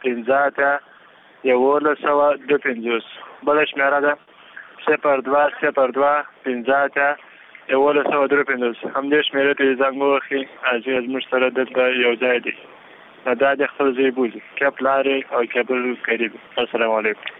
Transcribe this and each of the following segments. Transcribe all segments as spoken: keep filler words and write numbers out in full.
پنځه اتیا یولس سوه دوه پنځوس. بله شمېره ده صفر دوه صفر دوه پنځه اتیا یولس سوه درې پنځوس. همدې شمېرې ته یې زنګ ووهئ. حاجي زموږ سره دلته یو ځای دی، دا د خپل ځای بولي، کیپ لارې او کیبل قریب. السلام علیکم.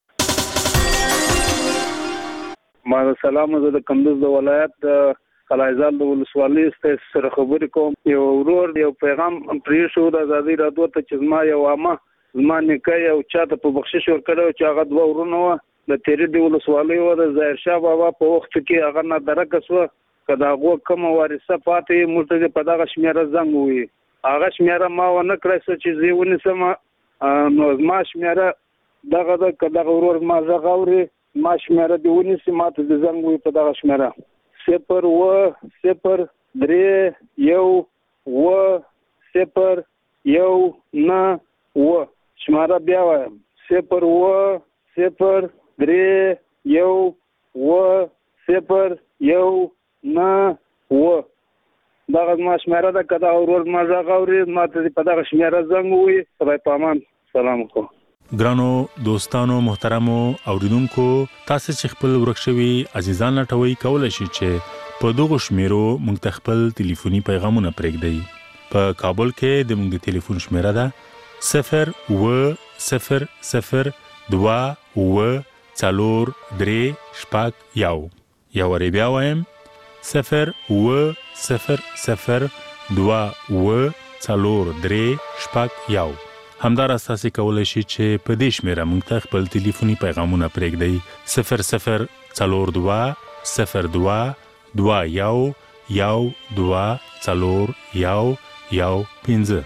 ما سلام، زه د کندوز د ولایت د قلعهزال د ولسوالۍ سره خبرې کوم. یو ورور یو پیغام پرېښو د ازادي راډیو ته چې زما یو عامه زما نیکه یو چاته په بخشش ورکړی چې هغه دوه ورونه وه د تیرې د ولسوالۍ وه د ظاهرشاه بابا په وخت کې هغه نادرکه شوه. که د هغو کومه وارثه پاتې موږ ته په دغه شمېره زنګ ووهي. هغه شمېره ما ونه کړی څه چې زه یې ونیسم، نو زما شمېره دغه ده. که دغه ورور ما غږ اوري ما شمېره دې ونیسي، ما ته دې زنګ ووهي په دغه شمېره صفر اووه صفر درې یو اووه صفر یو نهه اووه. شمېره بیا وایم صفر اووه صفر درې یو اووه صفر یو نهه اووه. دغه زما شمېره ده. که دغه ورور ما غږ اوري ما ته دې په دغه شمېره زنګ ووهي. خدای په امان. سلام علیکم. ګرانو دوستانو محترمو اوریدونکو، تاسو چې خپل ورک شوي عزیزان لټوي کولای شئ چې په دغه شمیرو موږ ته خپل ټلیفوني پیغامونه پرېږدئ. په کابل کې د موږ د ټلیفون شمیره ده صفر اووه صفر صفر دوه اووه څلور درې شپږ یو. یو وارې بیا وایم صفر اووه صفر صفر دوه اووه څلور درې شپږ یو. همداراز تاسو کولای شئ چې په دې شمیره موږ ته خپل ټلیفوني پیغامونه پرېږدئ صفر صفر څلور دوه صفر دوه دوه یو یو دوه څلور یو یو پنځه.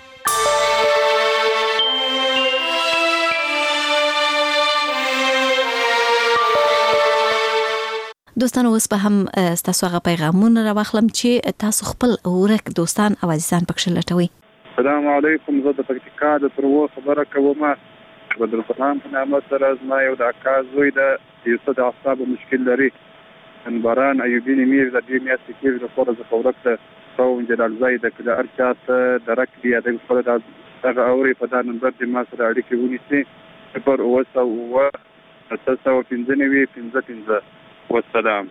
دوستانو اوس به هم تاسو هغه پیغامونه راوخلم چې تاسو خپل ورک دوستان او عزیزان پکښ لټوي. السلام علیکم. زه د پکتیکا د ترو خبره کوم. بدرالسلام په نامه سره زما یو د اکا زوی د یو څه د اعصابو مشکل لري. باران ایوبین میر د دې میاشتې کې د خور د فورک ته قوم جلال زید د ارچات درک دی د خپل د هغه اوري په دا نمبر د ما سره اړیکه ونیسي پر اوسه او اساسه او پنځنوي پنځه پنځه. والسلام.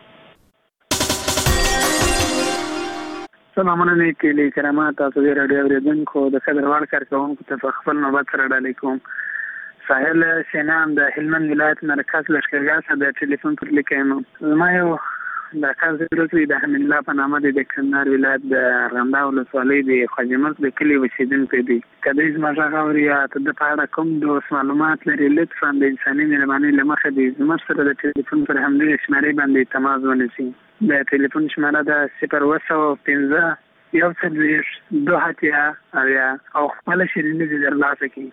سلام علیکم کلی کرامات. تاسو د رادیو اوریدونکو د خبر وړ کارکونکو ته خپل نوبت سره ډالېکم. ساحل شینام د هلمند ولایت مرکز لشکرګاه څخه د ټلیفون پر لیکم. زما یو د کار ضروري د حمید الله په نامه د کندهار ولایت د رندا ولسوالۍ د خواجمرګ د کلی اوسیدونکی دی. کله چې ما غواړی ته د پاره کوم د معلومات لري لطفا د انساني مهرباني لمخه د زموږ سره د ټلیفون پر همدې شمارې باندې تماس ونیسي. د ټلیفون شماره ده صفر اووه پنځه یو څلوېښت دوه اتیا اویا او خپل شیریني دې درلاسه کړي.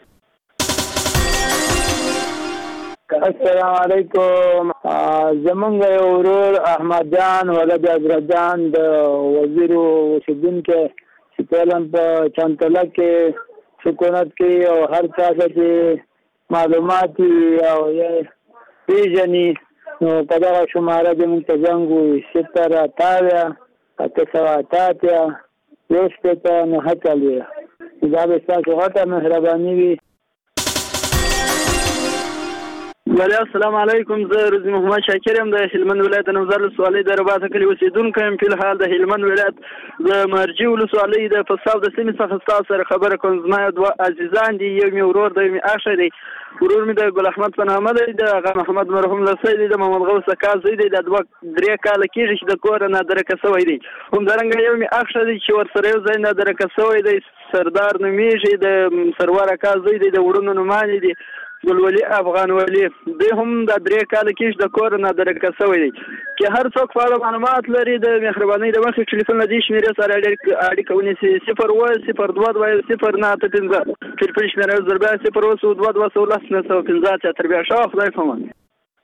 السلام علیکم. زمونږ یو ورور احمد جان ولد ازرجان د وزیر اوسیدونکی چې پهلم په چانتله کې سکونت کې او هر چا کې معلومات او پیژني نو په دغه شماره د موږ ته زنګ ووهي صفر اتیا اته سوه اته اتیا یو شپېته نهه څلوېښت. دا به ستاسو غټه مهرباني وي. ولی السلام علیکم. زه روزي محمد شاکر یم د هلمند ولایت نوزار ولسوالۍ د رباطه کلي اوسیدونکی یم. په الحال د هلمند ولایت د مرجي ولسوالۍ د فصاو د سیمې څخه ستاسو سره خبره کوم. زما دوه عزیزان دي، یو مې ورور دی، مې اخ دی. ورور مې د ګل احمد په نامه دی، د هغه محمد مرحوم لسی دی، د محمد غوث اکا زوی دی. د دوه درې کاله کېږي چې د کوره نادرکه شوی دی. همدارنګه یو مې اخ دی چې ورسره یو ځای نادرکه شوی دی، سردار نومیږي، د سرور اکا زوی دی، د وړونو نومانی دی ګلولي افغان ولی. دوی هم د درې کاله کېږي د کور نادرکه شوی دی. که هر څوک په اړه معلومات لري د مهربانۍ د مخې ټلیفون له دې شمېرې سره اړیکه ونیسي صفر اووه صفر دوه دوه صفر نهه اته پنځه. ټلیفون شمېره زر بیا صفر اووه سوه دوه دوه سوه لس نهه سوه پنځه اتیا. تر بیا ښه خدای په امان.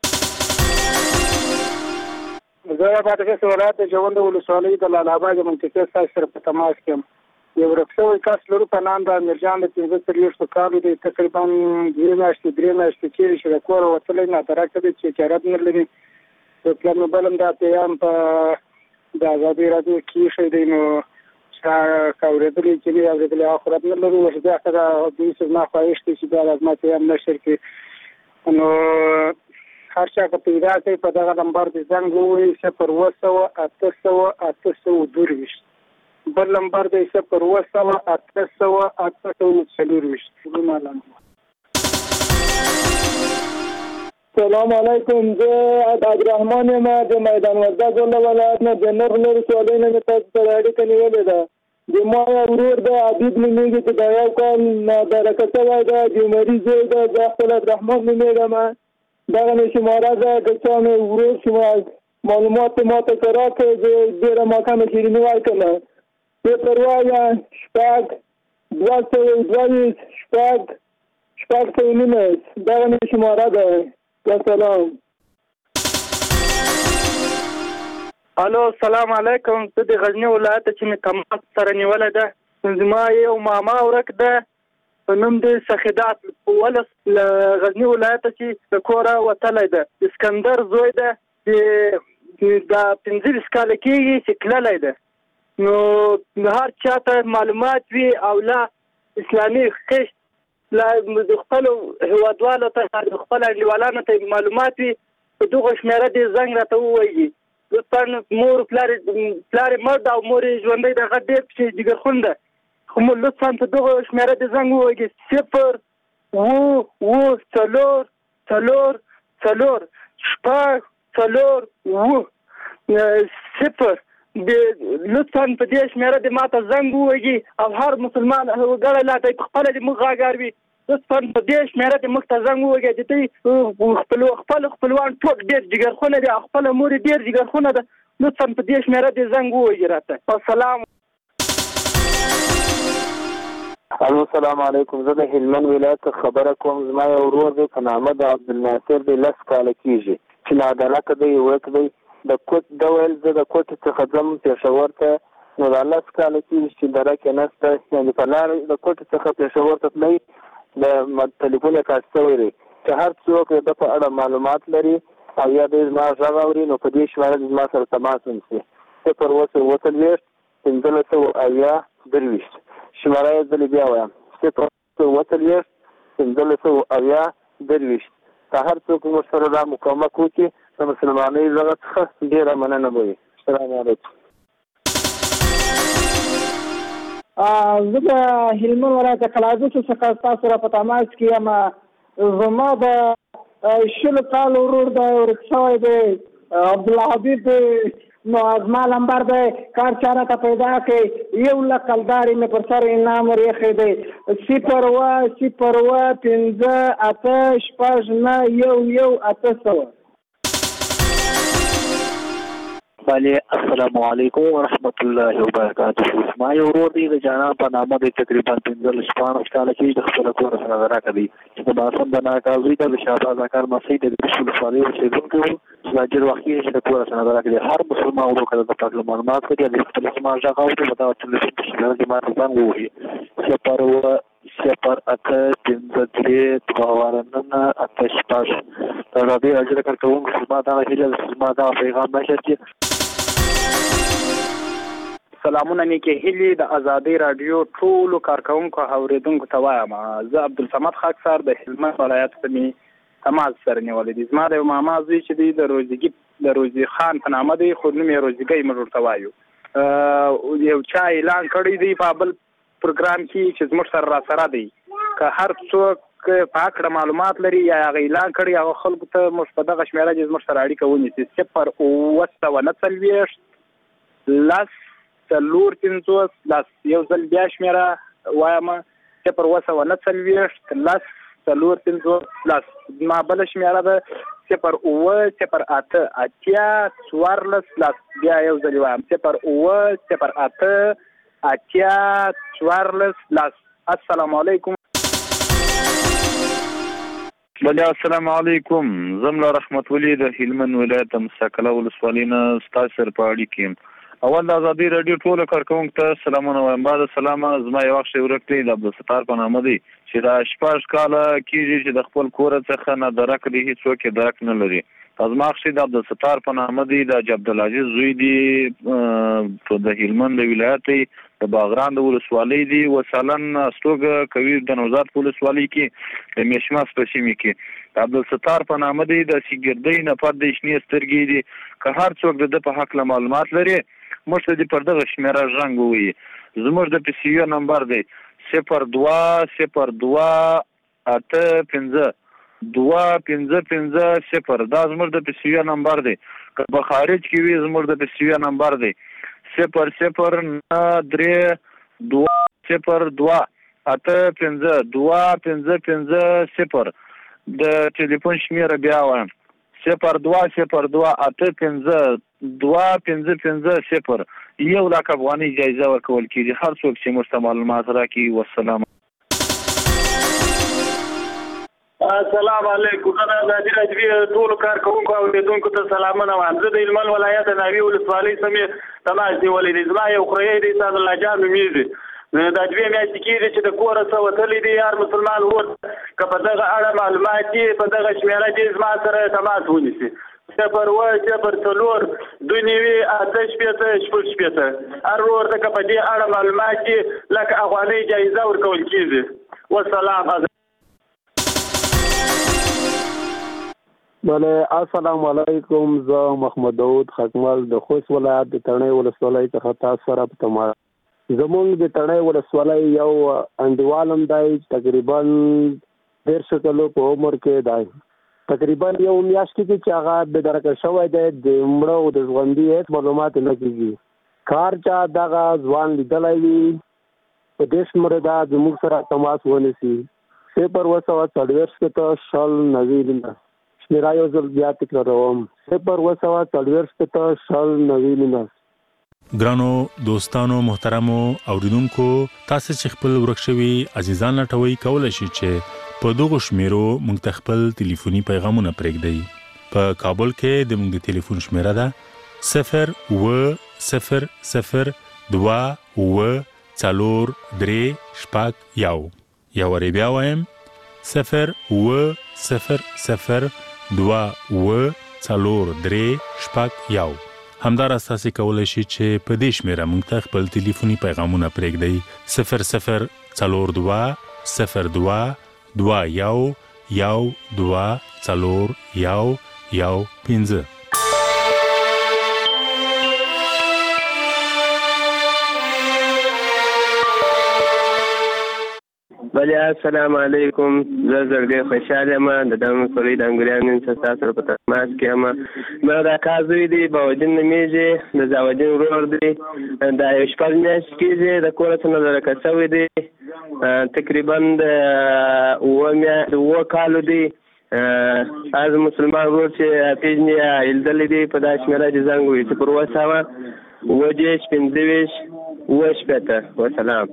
زه د پکتیکا ولایت د جوند ولسوالۍ د لال آباد منطقې ستاسو سره په تماس کې یم. یو ورک شوی کس لرو په نام د امیرجان د پنځه څلوېښتو کالو دی. تقریبا دوې میاشتې درې میاشتې کېږي چې د کوره وتلی نادرکه دی چې چارت نه لري. د پلان بل هم دا پیغام په د ازادي راډیو کې ایښی دی. نو کاورېدلې چې نه اورېدلې آخرت نه لرو چې دا سره د سما خواهش دي چې دا لازمات یې هم نشر کې نو هر چا که پیدا کوي په دغه نمبر د زنګ ووایي صفر اوه سوه اته سوه اته سوه درویشت بل نمبر دی صفر اوه سوه اته سوه اته سوه څلورویشت. سلام علیکم. زه عبدالرحمن یم د میدان وردګ ولایت نه د نغلو ولسوالۍ نه مې تاسو سره اړیکه نیولې ده. د ما ورور د عبید نومېږي چې دا یو کال نادرکه شوی ده د عمري زوی ده. زه خپل عبدالرحمن نومېږم. دغه مې شماره ده که چا مې ورور شماره معلومات ما ته که راکړې زه ډېره ماښامه شیریني ورکړم. صفر وایه شپږ دوه سوه دوه شپږ شپږ سوه نولس دغه مې شماره ده. السلام. الو السلام علیکم. زه د غزني ولایت چې مې تماس سره نیولې ده زما یو ماما ورک ده په نوم د سخیدات ولس له غزني ولایت چې د کوره وتلی ده. اسکندر زوی ده دا پنځلس کاله کېږي چې تللی ده. نو هر چاته معلومات وي او لا اسلامي قشت لا د خپلو هیوادوالو ته د خپلو انډیوالانو ته معلومات وي په دغه شمېره دې زنګ راته ووایي. لطفا مور پلار پلار مړ ده او مور یې ژوندی ده هغه ډېر پسې جګرخون ده خو لطفا په دغه شمېره دې زنګ ووایي صفر اوه اوه څلور څلور څلور شپږ څلور اوه صفر لطفا په دې شمېره دې ماته زنګ ووایي او هر مسلمان وګړی لا ته خپله دې موږ غاګار وي لطفا په دې شمېره دې موږ ته زنګ ووایي چې دوی خپل خپلوان ټول ډېر جګرخونه دي او خپله مور یې ډېر جګرخونه ده لطفا په دې شمېره دې زنګ ووایي راته. السلام. الو السلام علیکم. زه د هلمند ولایت خبره کوم. زما یو ورور دی په نامه د عبدالناصر دی لس کاله کېږي چې نادرکه دی ورک دی د کوټ د ویل زه د کوټې څخه ځم پېښور ته نو دا لس کاله کېږي چې درک یې نشته یعنې په لاره د کوټې څخه پېښور ته تللی د ټلیفون یې کاټ شوی دی چې هر څوک د په اړه معلومات لري او یا دی زما غږ اوري نو په دې شمېره دې زما سره تماس ونیسي صفر اوه سوه اوه څلوېښت پنځلس سوه اویا درویشت شماره یې ځلې بیا وایم صفر سوه اوه څلوېښت پنځلس سوه اویا درویشت که هر څوک موږ سره دا مقاومت وکړي د مسلمانۍ دغه څخه ډېره مننه به وي. السلام علیکم. زه د هلمند ولایت د قلعه‌بست څخه ستاسو سره په تماس کې یم. زما د شلو کالو ورور دی ورک شوی دی عبدالحبیب دی نو زما نمبر دی کار چا راته پیدا کړي یو لک کلدارې مې پر سر انعام ور ایښی دی صفر اوه صفر اوه پنځه اته شپږ نه یو یو اته سوه. بله السلام علیکم ورحمت الله وبرکاته. ما یو ورور دی د جانان په نامه دی تقریبا پنځلس شپاړس کاله کې د خپل کور سره راکړی دی چې د ماسم د ناکاوي د شهباز اکر مسعود د ولسوالۍ اوسېدونکی و چې دا ډېر وخت یې د کور سره راکړی هر مسلمان ورو کړه د پاک معلومات کوي د خپل سما ژغ او د ټلیفون په شمېره کې ما ته زنګ ووهي صفر اوه صفر اته پنځه درې دوه نهه اته شپږ دا ډېر اجر کارکوونکو زما دغه هیله زما دغه پیغام نشر کړي. سلامونه مې کې هیلې د ازادۍ راډیو ټولو کارکوونکو اوریدونکو ته وایم. زه عبدالصمد خاکسار د هلمند ولایت څخه مې تماس سره نیولی دی. زما د یو ماما زوی چې دی د روزګي د روزي خان په نامه دی خو نوم یې روزګۍ موږ ورته وایو. یو چا اعلان کړی دی په بل پروګرام کې چې زموږ سره راسره دی که هر څوک په هکله معلومات لري یا هغه اعلان کړی هغه خلکو ته موږ په دغه شمېره کې زموږ سره اړیکه ونیسي صفر اوه سوه نه څلوېښت لس څلور پنځوس لس یو ځل بیا شمېره وایم صفر اوه سوه نه څلوېښت لس څلور پنځوس لس زما بله شمېره ده صفر اوه صفر اته اتیا څوارلس لس بیا یو ځل وایم صفر اوه صفر اته اتیا څوارلس لس. السلام علیکم. بله السلام علیکم. زمله رحمت ولی د هلمند ولایت مستقله ولسوالۍ نه ستاسو سره په اړیکه یم. اول د ازادۍ راډیو ټولو کارکوونکو ته سلامونه وایم. بعد سلامه زما یو وخت ورک دی د عبدالستار په نامه دی چې دا شپږ کاله کېږي چې د خپل کور څخه نه درک دی هېڅوک یې درک نه لري. زما خښې د عبدالستار په نامه دی د حاجي عبدالعزیز زوی دی د هلمند د ولایت دی د باغران د ولسوالۍ دی وسالن استوګه کوي د نوزاد ولسوالۍ کې د میشماس په سیمه کې عبدالستار په نامه دی د سیګردۍ نه پد د شنې سترګې دي که هر څوک د په حق معلومات لري مشته دي پر دغه شمیره ژوند وي زموږ د پی سی یو نمبر دی صفر دوه صفر دوه اته پنځه دوه پنځه پنځه صفر دا زموږ د پی سی یو نمبر دی که په خارج کې وي زموږ د پی سی یو نمبر دی صفر صفر نه درې دوه صفر دوه اته پنځه دوه پنځه پنځه صفر د ټلیفون شمیره بیا وایم صفر دوه صفر دوه اته پنځه دوه پنځه پنځه صفر یو لاک افغانۍ جایزه ورکول کېږي هر څوک چې موږ ته معلومات راکړي. والسلام. السلام علیکم. زه د ازادي راډیو ټولو کارکوونکو او اوریدونکو ته سلامونه وایم. زه د هلمند ولایت د ناوې ولسوالۍ سیمې تماس نیولی دی. زما یو خوریی دی سعد الله جان نومیږي. دا دوې میاشتې کېږي چې د کوره څه وتلی دی. هر مسلمان ورور که په دغه اړه معلومات یې په دغه شمېره کې زما سره تماس ونیسي. صفر اووه صفر څلور دوه نوي اته شپېته شپږ شپېته هر ورور ته که په دې اړه معلومات یې لکه افغانۍ جایزه ورکول کېږي. والسلام. بله السلام علیکم. زه محمد داود خکمل د خوست ولایت د تڼۍ ولسوالۍ څخه تاسو سره په تماس. زمونږ د تڼۍ ولسوالۍ یو انډیوالم دی تقریبا دېرش کلو په عمر کې دی. تقریبا یو میاشت کې چې هغه بېدرکه شوی دی د مړه او د ژوندي هېڅ معلومات نه کېږي. کار چا دغه ځوان لیدلی وي په دې شمېره دا زموږ سره تماس ونیسي. صفر اووه سوه څلوېښت شپېته شل نوي نهه شمېره یو ځل بیا تکراروم صفر اووه سوه څلوېښت شپېته شل نوي نهه. ګرانو دوستانو محترمو اوریدونکو تاسو چې خپل ورک شوي عزیزان لټوي کولای شئ چې په دغه شمیرو موږ ته خپل ټلیفوني پیغامونه پرېږدئ. په کابل کې د موږ د ټلیفون شمیره ده صفر اووه صفر صفر دوه اووه څلور درې شپږ یو. یا وری بیا وایم صفر اووه صفر صفر دوه اووه څلور درې شپږ یو. همداراز تاسو کولای شئ چې په دې شمیره موږ ته خپل ټلیفوني پیغامونه پرېږدئ صفر صفر څلور دوه صفر دوه دوه یو یو دوه څلور یو یو پنځه. بله السلام علیکم. زه زړګی خوشحاله یم د دغه مسؤلۍ د انګریانو څخه تاسو سره په تماس کې یم. ما د اکا زوی دی باودین نومیږي د زاودین ورور دی. دا یو شپږ میاشتې کېږي د کوره څخه لرکه شوی دی. تقریبا د اووه اووه کالو دی. از مسلمان ورور چې پیژني لیدلی دی په دا شمېره چې زنګ ووهي صفر اووه سوه اووه دېرش پنځه ویشت اووه شپېته. وسلام.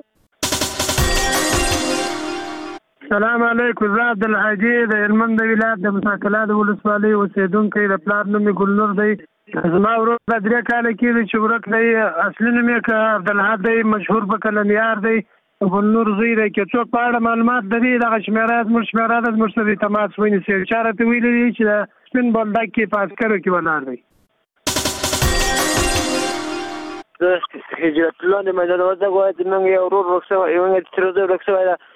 السلام علیکم. زه عبدالحاجي د هلمند ولایت د مساکلا د ولسوالۍ اوسېدونکی د پلار نوم یې ګلنور دی. زما ورور دا درې کاله کېږي چې ورک دی. اصلي نوم یې که عبدالحد دی مشهور په کلنیار دی ګلنور زوی دی. که څوک په اړه معلومات لري دغه شمېره زموږ شمېره ده زموږ سره تماس ونیسي. چا راته ویلي دي چې د سپین بولدک کې په عسکرو کې ولاړ دی. زه هجرت الله د میدان وردګ ولایت زموږ یو ورور ورک شوی یو تر اوسه ورک شوی ده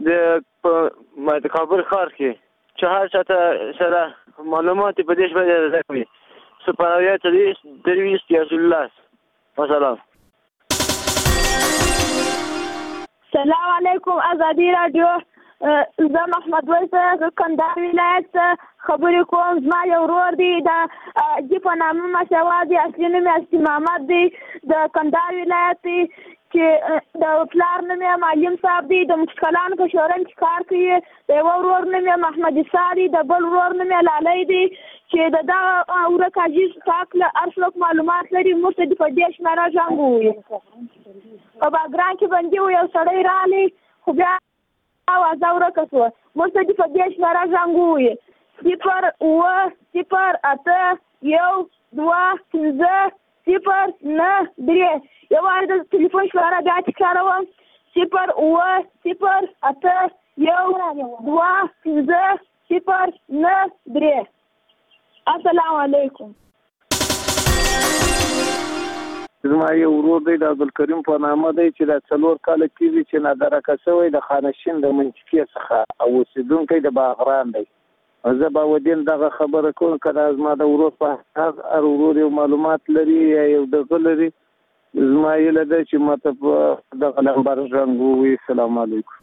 د کابل ښار کې چې هر چاته سره معلومات په دې شپه زده کوي. صفر اویا څلوېښت درویشت یاسر الله. وسلام. سلام علیکم. ازادي راډیو زه محمد ویس کندهار ولایت خبرې کوم. زما یو ورور دی د جي په نامه مشهور دی. اصلي نوم یې اسلم محمد دی د کندهار ولایت دی چې د پلار نوم یې معلم صاحب دی. د مشکلانو په شورا کې کار کوي. د یوه ورور نوم یې محمد عیسی دی. د بل ورور نوم یې لالی دی چې د دغه ورک عزیز پاک له هر څوک معلومات لري موږ ته دې په دې شمېره زنګ ووهي. په باګرام کې بندي و یو سړی راغلی خو بیا اوازه ورکه شوه. موږ ته دې په دې شمېره زنګ ووهي صفر اووه صفر اته یو دوه پنځه صفر نه درې. یو وار د ټلیفون شمېره بیا تکراروم صفر اووه صفر اته یو دوه پنځه صفر نه درې. السلام علیکم. زما یو ورور دی د عبدالکریم په نامه دی چې د څلور کاله کېږي چې نادرکه شوی د خانشین د منچکې څخه او اوسېدونکی د باغران دی. زه به ودین دغه خبره کوم که دا زما د ورور په هر ورور یو معلومات لري یا یو دغه لري زما هیله ده چې ماته په دغه نمبر زنګ ووهي. السلام علیکم.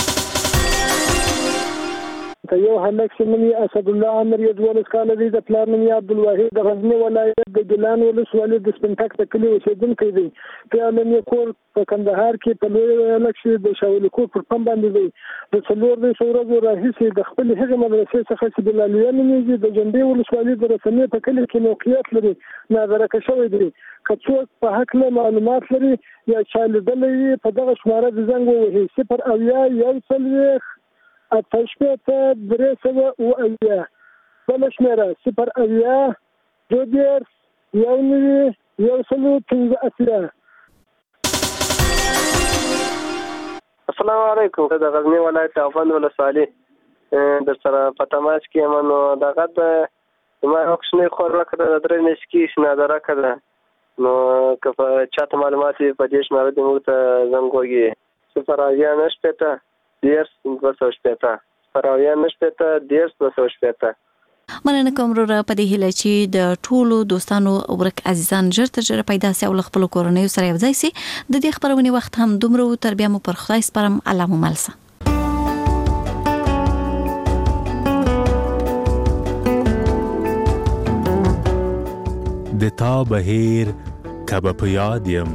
یو هلک چې نوم یې اسد الله عامر یې دولس کاله دی د پلار نوم یې عبدالواحد د غزني ولایت د ګیلان ولسوالۍ د سپنټک د کلي اوسېدونکی دی. پلان یې کور په کندهار کې په لوی هلک چې د شاولي کور پر پم باندې دی. د څلور دېرشو ورځو راهیسې د خپلې هغې مدرسې څخه چې بلالیه نومېږي د جنډې ولسوالۍ د رسنۍ په کلي کې موقعیت لري نادرکه شوی دی. که څوک په هکله معلومات لري یا چا لیدلی وي په دغه شماره د زنګ ووهي صفر اویا یو څلوېښت اته شپېته درې سوه اوه اویا. بله شمېره صفر اویا دوه دېرش یو نوي یو سلو پنځه اتیا. السلام علیکم. د غزني ولایت دیوبند ولسوالۍ در سره په تماس کې یم. نو دغه د ما یو کوچنۍ خور راکړه د درې میاشتې کېږي نادرکه ده. نو که په چاته معلومات وي په دې شماره دې موږ ته زنګ وکړي. صفر اویا نهه شپېته دېرش دوه سوه شپېته. صفر اویا نهه شپېته دېرش دوه سوه شپېته. مننه کوم وروره په دې هیله چې د ټولو دوستانو ورک عزیزان ژر تر ژره پیدا سي او له خپلو کورنیو سره یو ځای سي. د دې خپرونې وخت هم دومره و. تر بیا مو پر خدای سپارم. الله مو مل شه. د تا بهیر کبه په یاد یم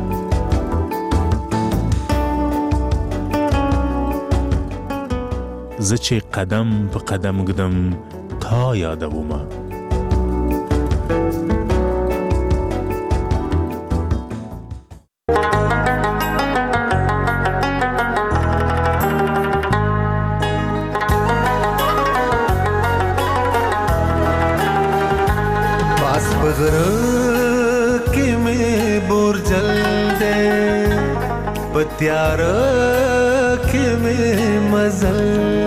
زه چې قدم په قدم ږدم تا یادومه. باس بغره کې مې بورجل دې پتیار کې مې مزل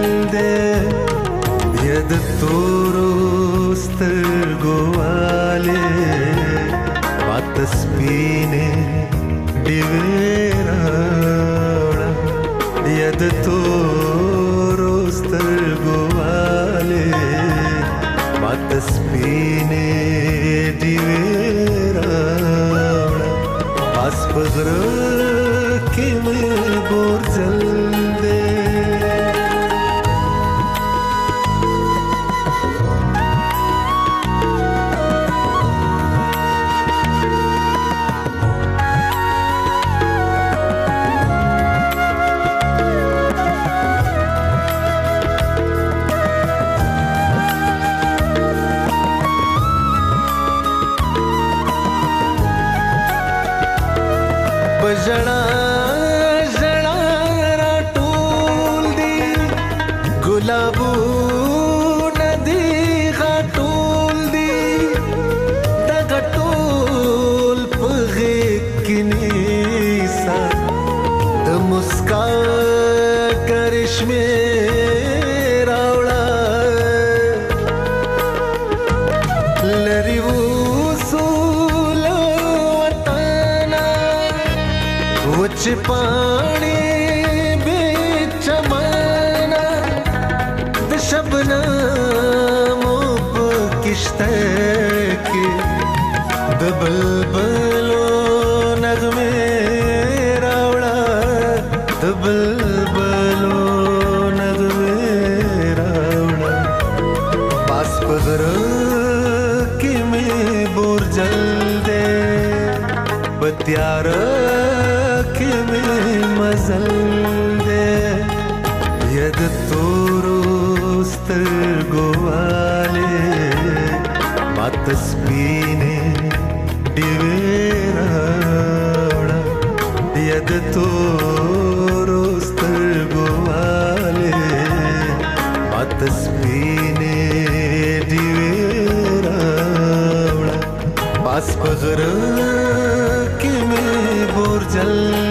دې ید تورو سترګو والے بات سپینې ډیوې راوړه ید تورو سترګو والے بات سپینې ډیوې راوړه پاس پغره کې مې بورجل دې. ژړا ژړا را ټول دي ګلابونه دي غټول دي د غټول په غېږ کې نیسه د مسکا کرشمې راوړه لري وصول وطنه وچ پانی بیچ مانا د شبنمو په کشته کې د بلبلو نغمې راوړه د بلبلو نغمې راوړه پاس په غره کې مې بورجل دې بتیار مزل دې ید تورو سترګو والے مات سپینې ډیوې راوړه ید تورو سترګو والے مات سپینې ډیوې راوړه پاس په غره کې مې بورجل